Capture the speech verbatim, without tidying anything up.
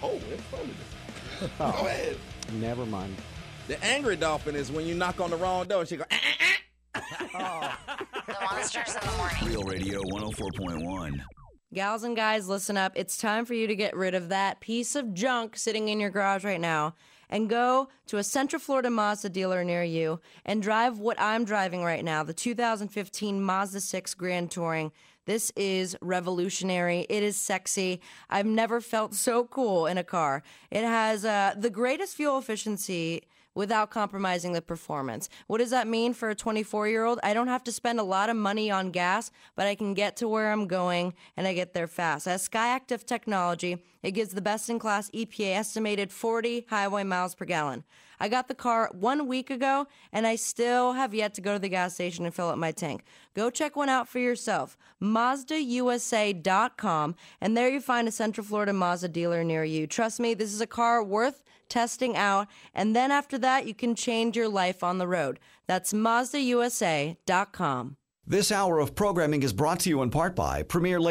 Oh, it's totally different. Oh, Go ahead. Never mind. The angry dolphin is when you knock on the wrong door and she go, eh, eh, eh. Oh. The Monsters in the Morning. Real Radio one oh four point one. Gals and guys, listen up. It's time for you to get rid of that piece of junk sitting in your garage right now and go to a Central Florida Mazda dealer near you and drive what I'm driving right now, the two thousand fifteen Mazda six Grand Touring. This is revolutionary. It is sexy. I've never felt so cool in a car. It has uh, the greatest fuel efficiency without compromising the performance. What does that mean for a twenty-four-year-old? I don't have to spend a lot of money on gas, but I can get to where I'm going, and I get there fast. It has Skyactiv technology. It gives the best-in-class E P A estimated forty highway miles per gallon. I got the car one week ago, and I still have yet to go to the gas station and fill up my tank. Go check one out for yourself. Mazda U S A dot com, and there you find a Central Florida Mazda dealer near you. Trust me, this is a car worth testing out, and then after that, you can change your life on the road. That's Mazda U S A dot com. This hour of programming is brought to you in part by Premier